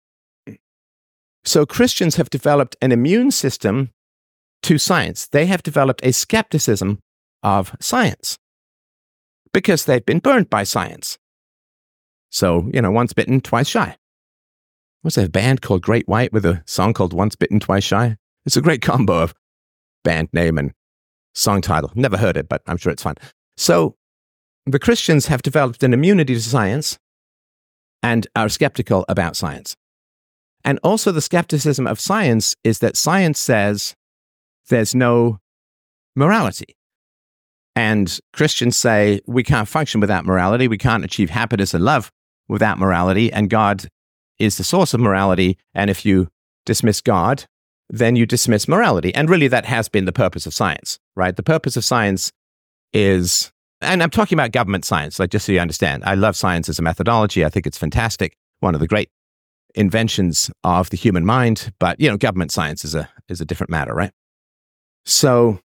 Speaker 1: Christians have developed an immune system to science. They have developed a skepticism of science because they've been burned by science. So, once bitten, twice shy. What's a band called Great White with a song called Once Bitten, Twice Shy? It's a great combo of band name and song title. Never heard it, but I'm sure it's fun. So the Christians have developed an immunity to science and are skeptical about science. And also the skepticism of science is that science says there's no morality. And Christians say we can't function without morality. We can't achieve happiness and love without morality. And God is the source of morality. And if you dismiss God, then you dismiss morality. And really that has been the purpose of science, right? The purpose of science is, and I'm talking about government science, like just so you understand. I love science as a methodology. I think it's fantastic. One of the great inventions of the human mind. But, government science is a different matter, right? So,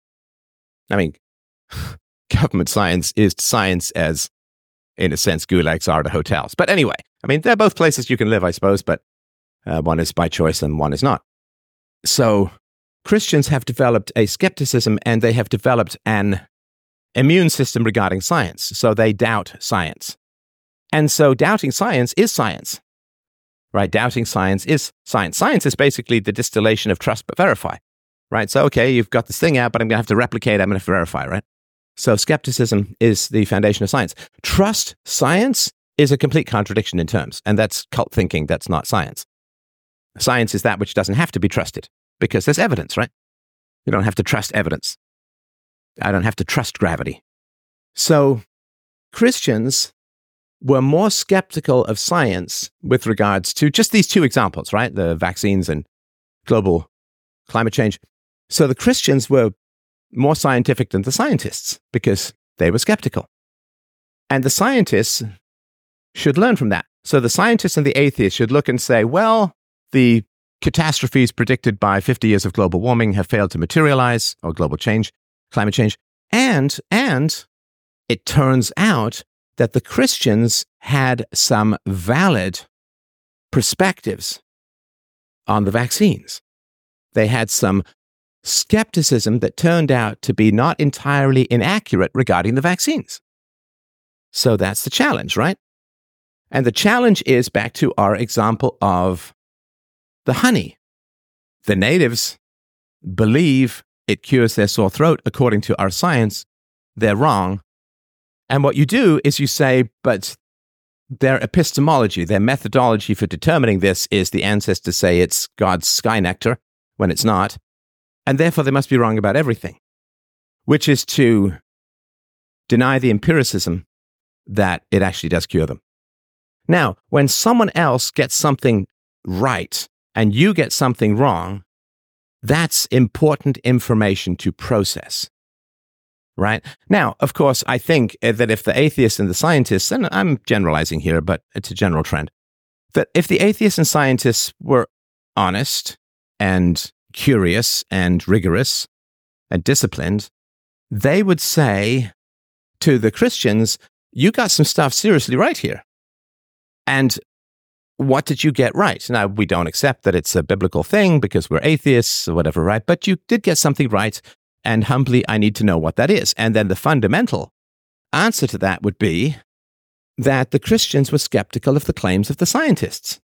Speaker 1: government science is science as, in a sense, gulags are to hotels. But anyway, they're both places you can live, I suppose, but one is by choice and one is not. So Christians have developed a skepticism and they have developed an immune system regarding science. So they doubt science. And so doubting science is science, right? Doubting science is science. Science is basically the distillation of trust but verify, right? So, okay, you've got this thing out, but I'm going to have to replicate, I'm going to have to verify, right? So skepticism is the foundation of science. Trust science is a complete contradiction in terms, and that's cult thinking. That's not science. Science is that which doesn't have to be trusted because there's evidence, right? You don't have to trust evidence. I don't have to trust gravity. So Christians were more skeptical of science with regards to just these two examples, right? The vaccines and global climate change. So the Christians were more scientific than the scientists because they were skeptical. And the scientists should learn from that. So the scientists and the atheists should look and say, well, the catastrophes predicted by 50 years of global warming have failed to materialize, or global change, climate change. And it turns out that the Christians had some valid perspectives on the vaccines. They had some skepticism that turned out to be not entirely inaccurate regarding the vaccines. So that's the challenge, right? And the challenge is back to our example of the honey. The natives believe it cures their sore throat according to our science. They're wrong. And what you do is you say, but their epistemology, their methodology for determining this is the ancestors say it's God's sky nectar when it's not. And therefore they must be wrong about everything, which is to deny the empiricism that it actually does cure them. Now, when someone else gets something right and you get something wrong, that's important information to process, right? Now, of course, I think that if the atheists and the scientists, and I'm generalizing here, but it's a general trend, that if the atheists and scientists were honest and curious and rigorous and disciplined, they would say to the Christians, you got some stuff seriously right here. And what did you get right? Now, we don't accept that it's a biblical thing because we're atheists or whatever, right? But you did get something right. And humbly, I need to know what that is. And then the fundamental answer to that would be that the Christians were skeptical of the claims of the scientists.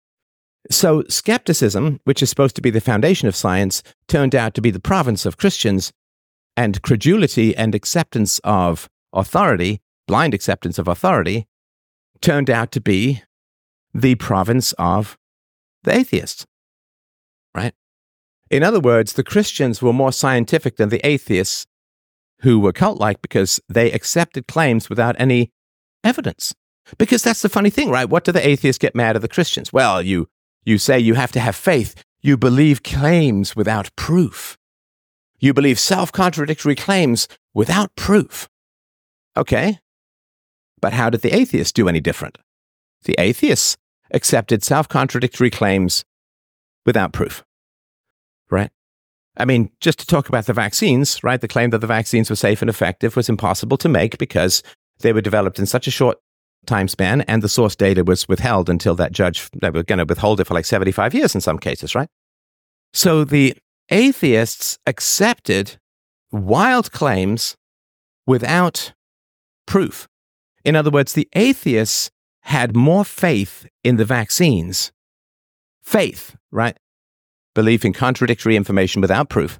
Speaker 1: So skepticism, which is supposed to be the foundation of science, turned out to be the province of Christians, and credulity and acceptance of authority, blind acceptance of authority, turned out to be the province of the atheists, right? In other words, the Christians were more scientific than the atheists, who were cult-like because they accepted claims without any evidence. Because that's the funny thing, right? What do the atheists get mad at the Christians? Well, you say you have to have faith. You believe claims without proof. You believe self-contradictory claims without proof. Okay. But how did the atheists do any different? The atheists accepted self-contradictory claims without proof, right? I mean, just to talk about the vaccines, right? The claim that the vaccines were safe and effective was impossible to make because they were developed in such a short time span, and the source data was withheld until that judge, they were going to withhold it for like 75 years in some cases, right? So the atheists accepted wild claims without proof. In other words, the atheists had more faith in the vaccines. Faith, right? Belief in contradictory information without proof.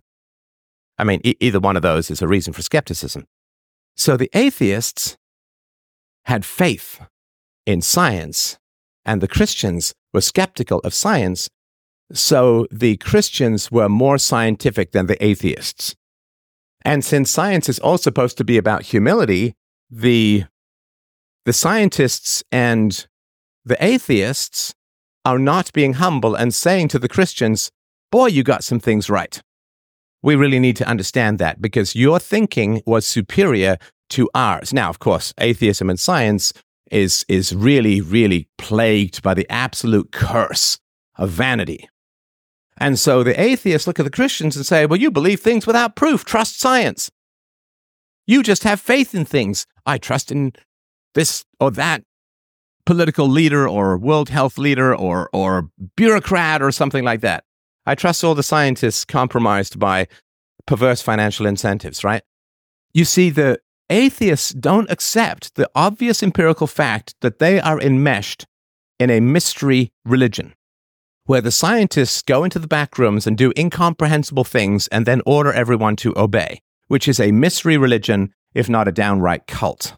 Speaker 1: I mean, either one of those is a reason for skepticism. So the atheists had faith in science, and the Christians were skeptical of science, so the Christians were more scientific than the atheists. And since science is all supposed to be about humility, the scientists and the atheists are not being humble and saying to the Christians, boy, you got some things right. We really need to understand that because your thinking was superior to ours. Now, of course, atheism and science is really, really plagued by the absolute curse of vanity. And so the atheists look at the Christians and say, well, you believe things without proof. Trust science. You just have faith in things. I trust in this or that political leader or world health leader or bureaucrat or something like that. I trust all the scientists compromised by perverse financial incentives, right? You see, the atheists don't accept the obvious empirical fact that they are enmeshed in a mystery religion, where the scientists go into the back rooms and do incomprehensible things and then order everyone to obey, which is a mystery religion, if not a downright cult.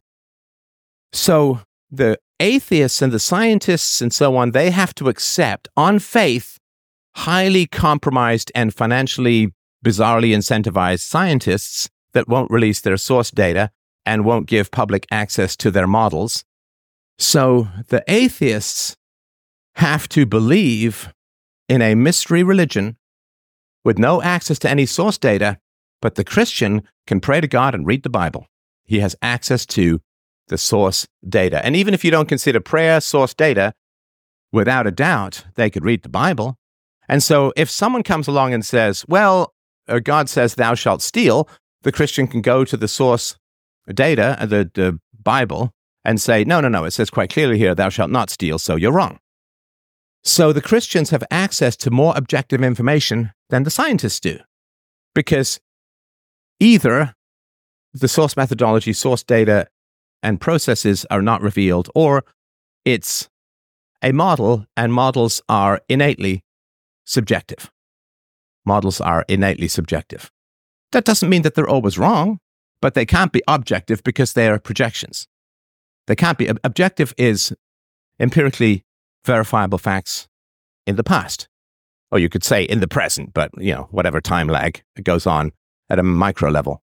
Speaker 1: So the atheists and the scientists and so on, they have to accept on faith highly compromised and financially bizarrely incentivized scientists that won't release their source data and won't give public access to their models. So the atheists have to believe in a mystery religion with no access to any source data, but the Christian can pray to God and read the Bible. He has access to the source data. And even if you don't consider prayer source data, without a doubt, they could read the Bible. And so if someone comes along and says, well, God says thou shalt steal, the Christian can go to the source data, the Bible, and say, no, it says quite clearly here, thou shalt not steal, so you're wrong. So the Christians have access to more objective information than the scientists do, because either the source methodology, source data, and processes are not revealed, or it's a model, and models are innately subjective. Models are innately subjective. That doesn't mean that they're always wrong, but they can't be objective because they are projections. They can't be. Objective is empirically verifiable facts in the past. Or you could say in the present, but, whatever time lag goes on at a micro level.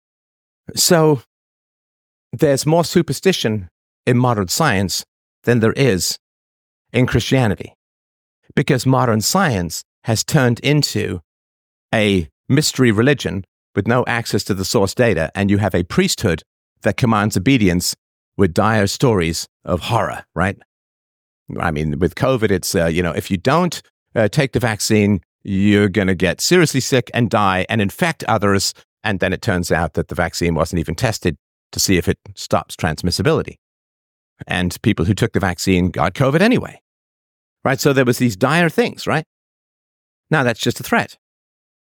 Speaker 1: So there's more superstition in modern science than there is in Christianity, because modern science has turned into a mystery religion with no access to the source data, and you have a priesthood that commands obedience with dire stories of horror, right? I mean, with COVID, it's, if you don't take the vaccine, you're going to get seriously sick and die and infect others, and then it turns out that the vaccine wasn't even tested to see if it stops transmissibility. And people who took the vaccine got COVID anyway, right? So there was these dire things, right? Now that's just a threat.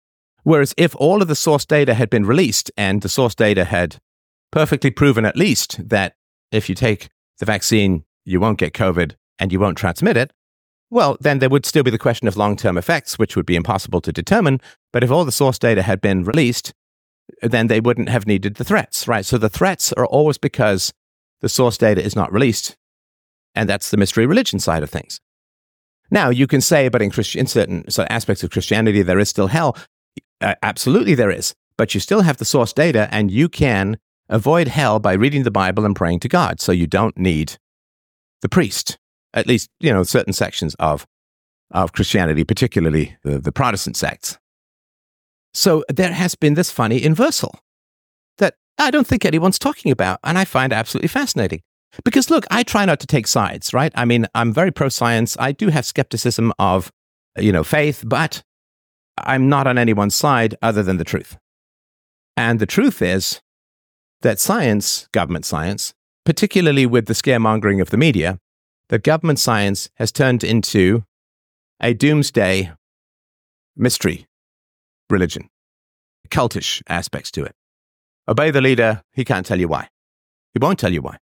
Speaker 1: Whereas if all of the source data had been released and the source data had perfectly proven at least that if you take the vaccine, you won't get COVID and you won't transmit it, well, then there would still be the question of long-term effects, which would be impossible to determine. But if all the source data had been released, then they wouldn't have needed the threats, right? So the threats are always because the source data is not released. And that's the mystery religion side of things. Now, you can say, but in certain aspects of Christianity, there is still hell. Absolutely there is. But you still have the source data, and you can avoid hell by reading the Bible and praying to God. So you don't need the priest, at least, certain sections of Christianity, particularly the Protestant sects. So there has been this funny inversal that I don't think anyone's talking about, and I find absolutely fascinating. Because look, I try not to take sides, right? I mean, I'm very pro-science. I do have skepticism of, faith, but I'm not on anyone's side other than the truth. And the truth is that science, government science, particularly with the scaremongering of the media, that government science has turned into a doomsday mystery religion, cultish aspects to it. Obey the leader, he can't tell you why. He won't tell you why.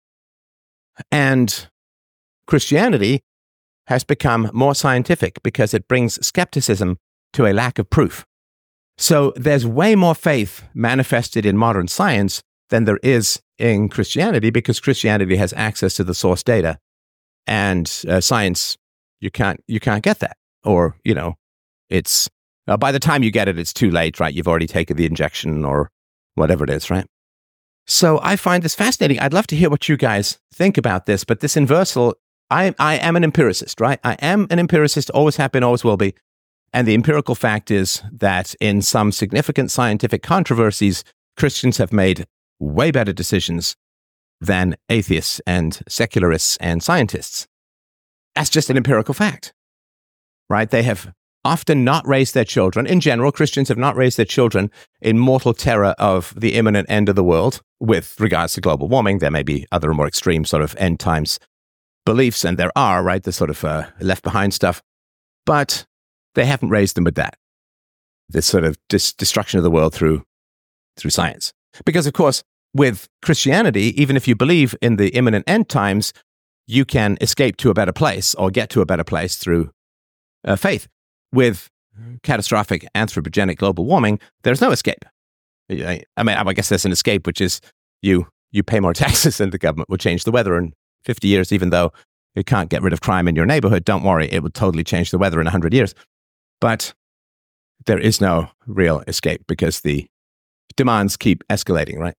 Speaker 1: And Christianity has become more scientific because it brings skepticism to a lack of proof. So there's way more faith manifested in modern science than there is in Christianity because Christianity has access to the source data. And science, you can't get that. Or, it's by the time you get it, it's too late, right? You've already taken the injection or whatever it is, right? So I find this fascinating. I'd love to hear what you guys think about this, but this inversal, I am an empiricist, right? I am an empiricist, always have been, always will be. And the empirical fact is that in some significant scientific controversies, Christians have made way better decisions than atheists and secularists and scientists. That's just an empirical fact, right? They have often not raised their children. In general, Christians have not raised their children in mortal terror of the imminent end of the world with regards to global warming. There may be other more extreme sort of end times beliefs, and there are, right, the sort of left behind stuff. But they haven't raised them with that, this sort of destruction of the world through science. Because, of course, with Christianity, even if you believe in the imminent end times, you can escape to a better place or get to a better place through faith. With catastrophic anthropogenic global warming, there's no escape. I mean, I guess there's an escape, which is you pay more taxes and the government will change the weather in 50 years, even though you can't get rid of crime in your neighborhood. Don't worry, it will totally change the weather in 100 years. But there is no real escape because the demands keep escalating, right?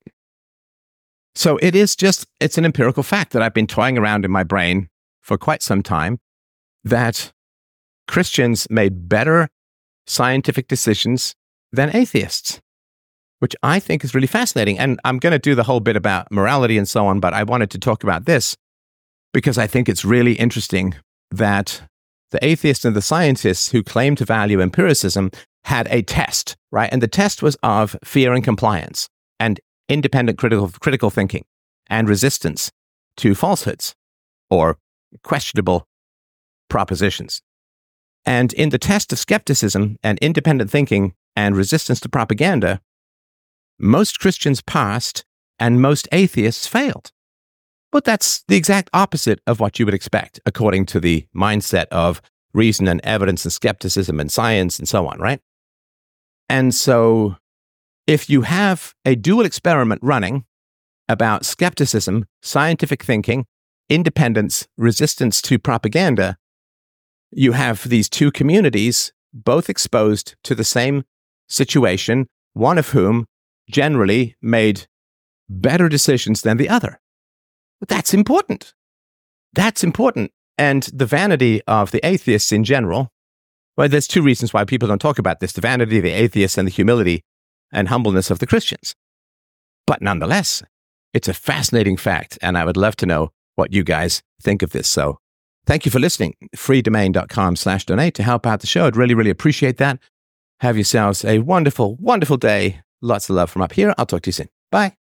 Speaker 1: So it's an empirical fact that I've been toying around in my brain for quite some time that Christians made better scientific decisions than atheists, which I think is really fascinating. And I'm going to do the whole bit about morality and so on, but I wanted to talk about this because I think it's really interesting that the atheists and the scientists who claim to value empiricism had a test, right? And the test was of fear and compliance and independent critical thinking and resistance to falsehoods or questionable propositions. And in the test of skepticism and independent thinking and resistance to propaganda, most Christians passed and most atheists failed. But that's the exact opposite of what you would expect, according to the mindset of reason and evidence and skepticism and science and so on, right? And so if you have a dual experiment running about skepticism, scientific thinking, independence, resistance to propaganda, you have these two communities both exposed to the same situation, one of whom generally made better decisions than the other. But that's important. That's important. And the vanity of the atheists in general, well, there's two reasons why people don't talk about this, the vanity of the atheists and the humility and humbleness of the Christians. But nonetheless, it's a fascinating fact, and I would love to know what you guys think of this. So thank you for listening. freedomain.com/donate to help out the show. I'd really, really appreciate that. Have yourselves a wonderful, wonderful day. Lots of love from up here. I'll talk to you soon. Bye.